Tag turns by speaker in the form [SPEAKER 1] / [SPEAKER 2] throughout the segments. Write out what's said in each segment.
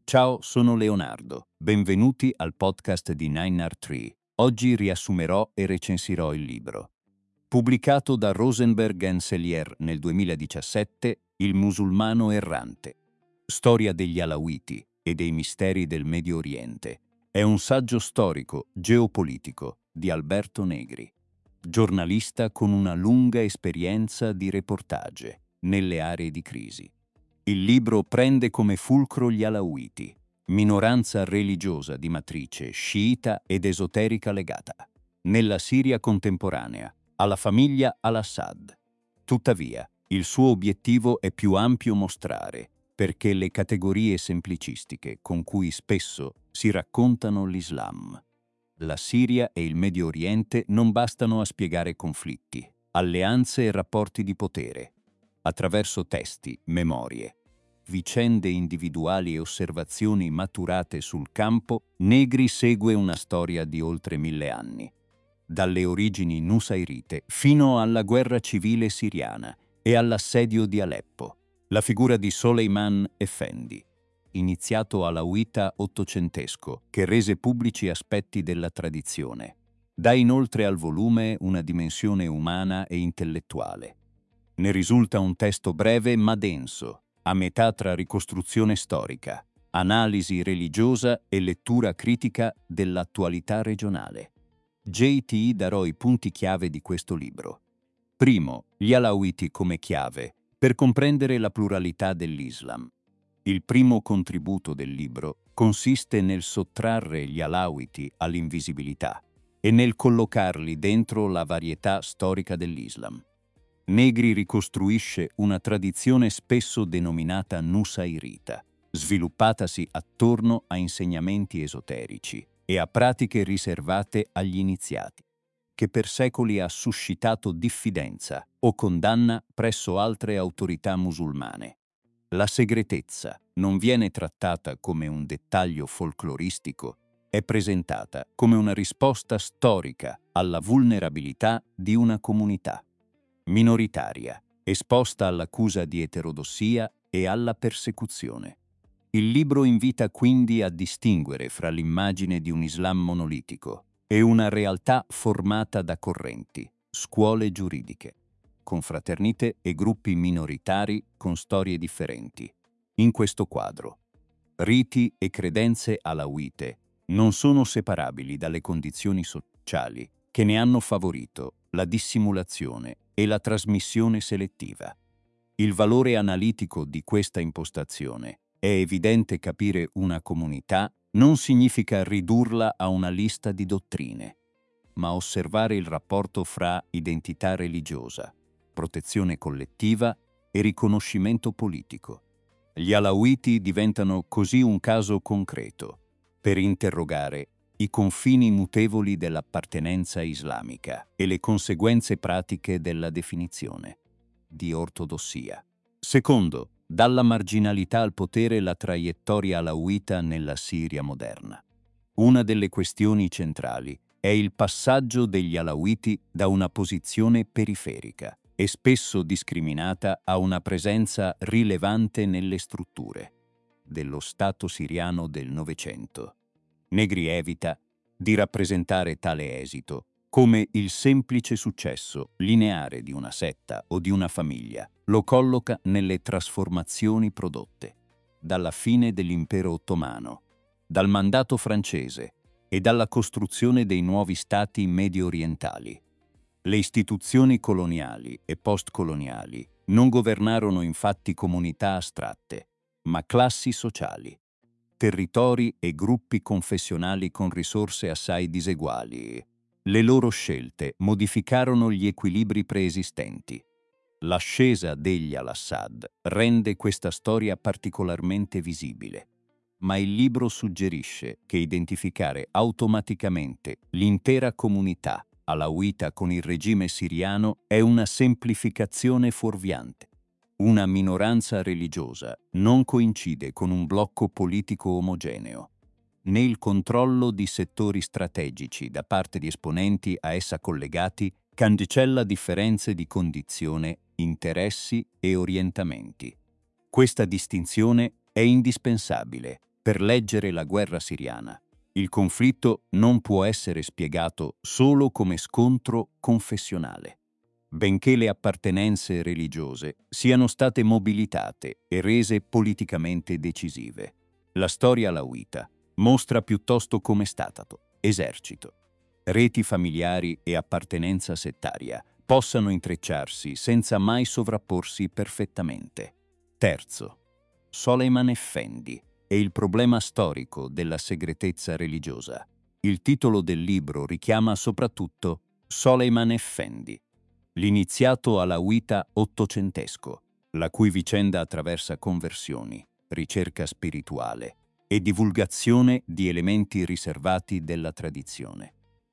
[SPEAKER 1] Ciao, sono Leonardo. Benvenuti al podcast di 9R3. Oggi riassumerò e recensirò il libro. Pubblicato da Rosenberg & Cellier nel 2017, Il musulmano errante. Storia degli Alawiti e dei misteri del Medio Oriente. È un saggio storico, geopolitico, di Alberto Negri. Giornalista con una lunga esperienza di reportage nelle aree di crisi. Il libro prende come fulcro gli Alawiti, minoranza religiosa di matrice sciita ed esoterica legata, nella Siria contemporanea, alla famiglia al-Assad. Tuttavia, il suo obiettivo è più ampio: mostrare perché le categorie semplicistiche con cui spesso si raccontano l'Islam, la Siria e il Medio Oriente non bastano a spiegare conflitti, alleanze e rapporti di potere. Attraverso testi, memorie, vicende individuali e osservazioni maturate sul campo, Negri segue una storia di oltre 1000 anni, dalle origini nusairite fino alla guerra civile siriana e all'assedio di Aleppo. La figura di Soleiman Effendi, iniziato alawita ottocentesco, che rese pubblici aspetti della tradizione, dà inoltre al volume una dimensione umana e intellettuale. Ne risulta un testo breve ma denso, a metà tra ricostruzione storica, analisi religiosa e lettura critica dell'attualità regionale. JT darò i punti chiave di questo libro. Primo, gli Alawiti come chiave per comprendere la pluralità dell'Islam. Il primo contributo del libro consiste nel sottrarre gli Alawiti all'invisibilità e nel collocarli dentro la varietà storica dell'Islam. Negri ricostruisce una tradizione spesso denominata nusairita, sviluppatasi attorno a insegnamenti esoterici e a pratiche riservate agli iniziati, che per secoli ha suscitato diffidenza o condanna presso altre autorità musulmane. La segretezza non viene trattata come un dettaglio folcloristico, è presentata come una risposta storica alla vulnerabilità di una comunità minoritaria, esposta all'accusa di eterodossia e alla persecuzione. Il libro invita quindi a distinguere fra l'immagine di un Islam monolitico e una realtà formata da correnti, scuole giuridiche, confraternite e gruppi minoritari con storie differenti. In questo quadro, riti e credenze alawite non sono separabili dalle condizioni sociali che ne hanno favorito la dissimulazione e la trasmissione selettiva. Il valore analitico di questa impostazione è evidente. Capire una comunità non significa ridurla a una lista di dottrine, ma osservare il rapporto fra identità religiosa, protezione collettiva e riconoscimento politico. Gli Alawiti diventano così un caso concreto per interrogare i confini mutevoli dell'appartenenza islamica e le conseguenze pratiche della definizione di ortodossia. Secondo, dalla marginalità al potere, la traiettoria alawita nella Siria moderna. Una delle questioni centrali è il passaggio degli Alawiti da una posizione periferica e spesso discriminata a una presenza rilevante nelle strutture dello Stato siriano del Novecento. Negri evita di rappresentare tale esito come il semplice successo lineare di una setta o di una famiglia. Lo colloca nelle trasformazioni prodotte dalla fine dell'impero ottomano, dal mandato francese e dalla costruzione dei nuovi stati medio orientali. Le istituzioni coloniali e postcoloniali non governarono infatti comunità astratte, ma classi sociali, territori e gruppi confessionali con risorse assai diseguali. Le loro scelte modificarono gli equilibri preesistenti. L'ascesa degli al-Assad rende questa storia particolarmente visibile, ma il libro suggerisce che identificare automaticamente l'intera comunità alawita con il regime siriano è una semplificazione fuorviante. Una minoranza religiosa non coincide con un blocco politico omogeneo, né il controllo di settori strategici da parte di esponenti a essa collegati cancella differenze di condizione, interessi e orientamenti. Questa distinzione è indispensabile per leggere la guerra siriana. Il conflitto non può essere spiegato solo come scontro confessionale. Benché le appartenenze religiose siano state mobilitate e rese politicamente decisive, la storia alauita mostra piuttosto come stato, esercito, reti familiari e appartenenza settaria possano intrecciarsi senza mai sovrapporsi perfettamente. Terzo, Soleiman Effendi e il problema storico della segretezza religiosa. Il titolo del libro richiama soprattutto Soleiman Effendi, l'iniziato alauita ottocentesco, la cui vicenda attraversa conversioni, ricerca spirituale e divulgazione di elementi riservati della tradizione.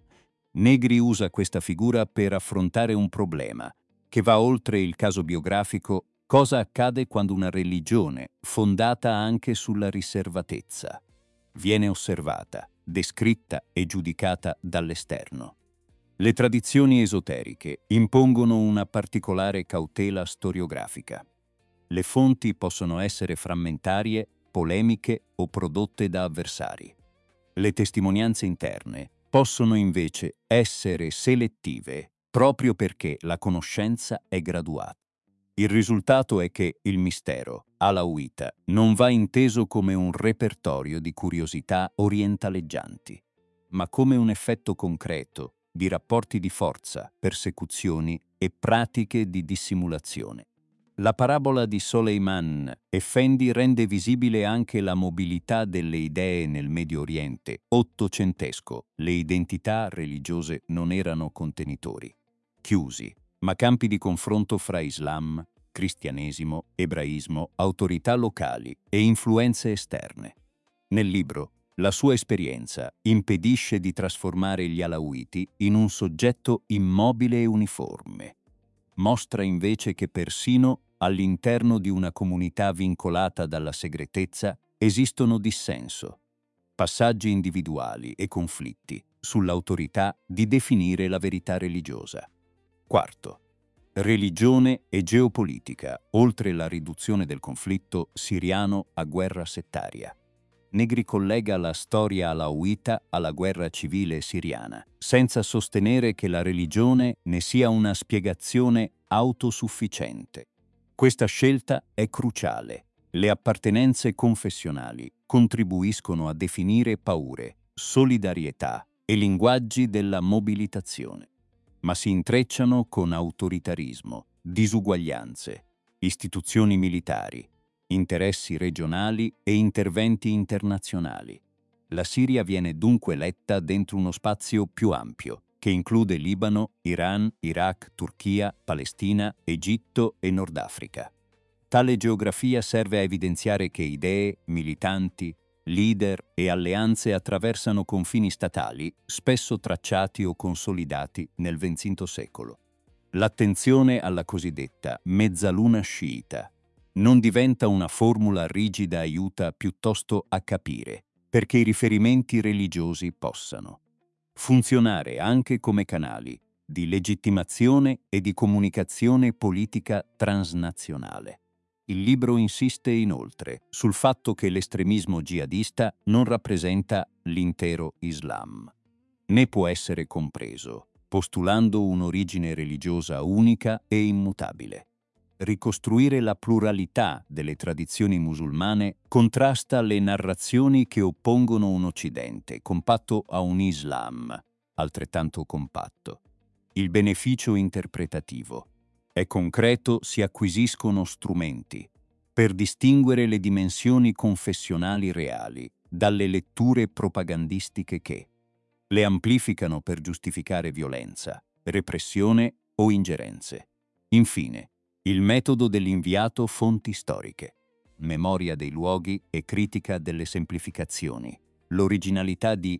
[SPEAKER 1] Negri usa questa figura per affrontare un problema che va oltre il caso biografico: cosa accade quando una religione, fondata anche sulla riservatezza, viene osservata, descritta e giudicata dall'esterno. Le tradizioni esoteriche impongono una particolare cautela storiografica. Le fonti possono essere frammentarie, polemiche o prodotte da avversari. Le testimonianze interne possono invece essere selettive proprio perché la conoscenza è graduata. Il risultato è che il mistero alauita non va inteso come un repertorio di curiosità orientaleggianti, ma come un effetto concreto di rapporti di forza, persecuzioni e pratiche di dissimulazione. La parabola di Soleiman Effendi rende visibile anche la mobilità delle idee nel Medio Oriente ottocentesco. Le identità religiose non erano contenitori chiusi, ma campi di confronto fra Islam, cristianesimo, ebraismo, autorità locali e influenze esterne. Nel libro, la sua esperienza impedisce di trasformare gli alauiti in un soggetto immobile e uniforme. Mostra invece che persino all'interno di una comunità vincolata dalla segretezza esistono dissenso, passaggi individuali e conflitti sull'autorità di definire la verità religiosa. Quarto, religione e geopolitica, oltre la riduzione del conflitto siriano a guerra settaria. Negri collega la storia alauita alla guerra civile siriana, senza sostenere che la religione ne sia una spiegazione autosufficiente. Questa scelta è cruciale. Le appartenenze confessionali contribuiscono a definire paure, solidarietà e linguaggi della mobilitazione, ma si intrecciano con autoritarismo, disuguaglianze, istituzioni militari, interessi regionali e interventi internazionali. La Siria viene dunque letta dentro uno spazio più ampio, che include Libano, Iran, Iraq, Turchia, Palestina, Egitto e Nord Africa. Tale geografia serve a evidenziare che idee, militanti, leader e alleanze attraversano confini statali, spesso tracciati o consolidati nel XX secolo. L'attenzione alla cosiddetta mezzaluna sciita non diventa una formula rigida, aiuta piuttosto a capire, perché i riferimenti religiosi possano funzionare anche come canali di legittimazione e di comunicazione politica transnazionale. Il libro insiste inoltre sul fatto che l'estremismo jihadista non rappresenta l'intero Islam, né può essere compreso postulando un'origine religiosa unica e immutabile. Ricostruire la pluralità delle tradizioni musulmane contrasta le narrazioni che oppongono un Occidente compatto a un Islam altrettanto compatto. Il beneficio interpretativo è concreto, si acquisiscono strumenti per distinguere le dimensioni confessionali reali dalle letture propagandistiche che le amplificano per giustificare violenza, repressione o ingerenze. Infine, il metodo dell'inviato fonti storiche, memoria dei luoghi e critica delle semplificazioni. L'originalità di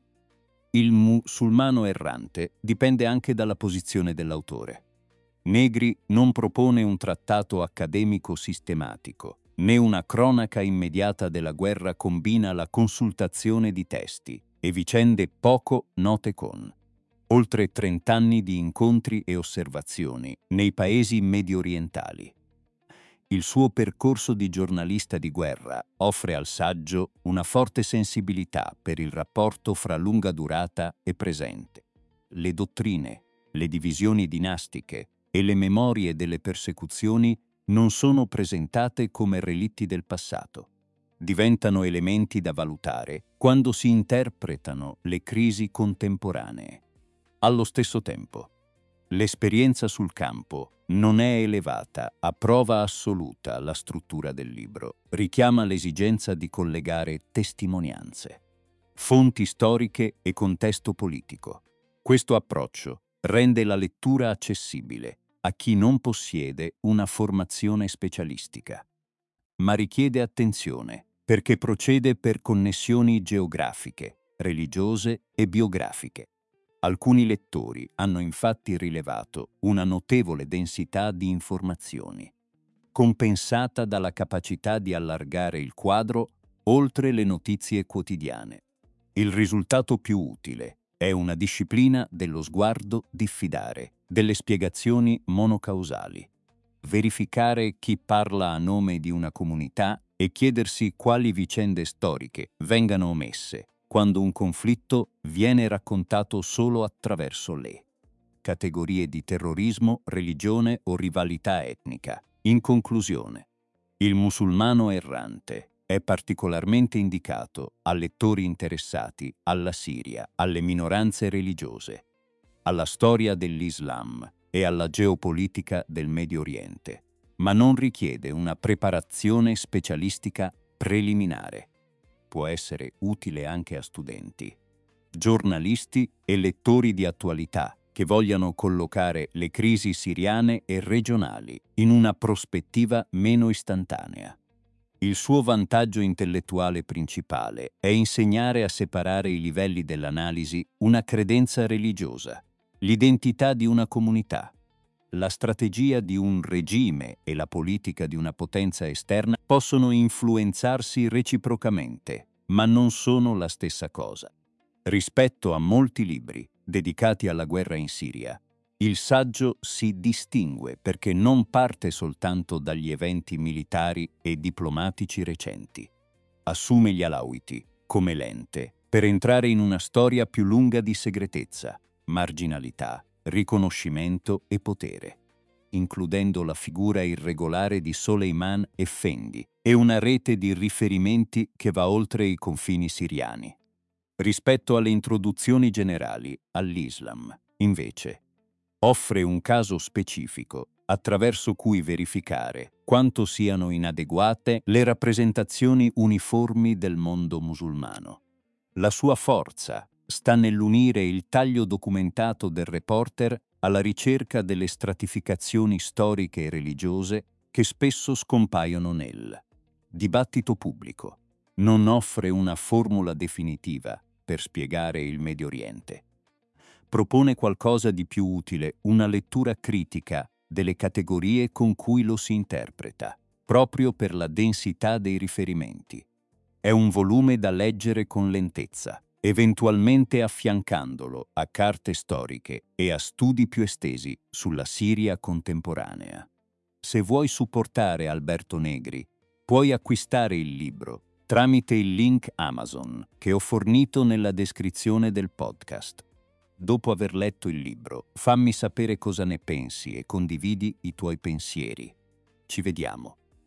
[SPEAKER 1] Il musulmano errante dipende anche dalla posizione dell'autore. Negri non propone un trattato accademico sistematico, né una cronaca immediata della guerra, combina la consultazione di testi e vicende poco note con oltre 30 anni di incontri e osservazioni nei paesi mediorientali. Il suo percorso di giornalista di guerra offre al saggio una forte sensibilità per il rapporto fra lunga durata e presente. Le dottrine, le divisioni dinastiche e le memorie delle persecuzioni non sono presentate come relitti del passato. Diventano elementi da valutare quando si interpretano le crisi contemporanee. Allo stesso tempo, l'esperienza sul campo non è elevata a prova assoluta la struttura del libro, richiama l'esigenza di collegare testimonianze, fonti storiche e contesto politico. Questo approccio rende la lettura accessibile a chi non possiede una formazione specialistica, ma richiede attenzione perché procede per connessioni geografiche, religiose e biografiche. Alcuni lettori hanno infatti rilevato una notevole densità di informazioni, compensata dalla capacità di allargare il quadro oltre le notizie quotidiane. Il risultato più utile è una disciplina dello sguardo diffidare, delle spiegazioni monocausali. Verificare chi parla a nome di una comunità e chiedersi quali vicende storiche vengano omesse quando un conflitto viene raccontato solo attraverso le categorie di terrorismo, religione o rivalità etnica. In conclusione, il musulmano errante è particolarmente indicato a lettori interessati alla Siria, alle minoranze religiose, alla storia dell'Islam e alla geopolitica del Medio Oriente, ma non richiede una preparazione specialistica preliminare. Può essere utile anche a studenti, giornalisti e lettori di attualità che vogliano collocare le crisi siriane e regionali in una prospettiva meno istantanea. Il suo vantaggio intellettuale principale è insegnare a separare i livelli dell'analisi una credenza religiosa, l'identità di una comunità, la strategia di un regime e la politica di una potenza esterna possono influenzarsi reciprocamente, ma non sono la stessa cosa. Rispetto a molti libri dedicati alla guerra in Siria, il saggio si distingue perché non parte soltanto dagli eventi militari e diplomatici recenti. Assume gli Alawiti come lente per entrare in una storia più lunga di segretezza, marginalità, riconoscimento e potere, includendo la figura irregolare di Soleiman Effendi e una rete di riferimenti che va oltre i confini siriani. Rispetto alle introduzioni generali all'Islam, invece, offre un caso specifico attraverso cui verificare quanto siano inadeguate le rappresentazioni uniformi del mondo musulmano. La sua forza sta nell'unire il taglio documentato del reporter alla ricerca delle stratificazioni storiche e religiose che spesso scompaiono nel dibattito pubblico. Non offre una formula definitiva per spiegare il Medio Oriente. Propone qualcosa di più utile, una lettura critica delle categorie con cui lo si interpreta, proprio per la densità dei riferimenti. È un volume da leggere con lentezza, eventualmente affiancandolo a carte storiche e a studi più estesi sulla Siria contemporanea. Se vuoi supportare Alberto Negri, puoi acquistare il libro tramite il link Amazon che ho fornito nella descrizione del podcast. Dopo aver letto il libro, fammi sapere cosa ne pensi e condividi i tuoi pensieri. Ci vediamo.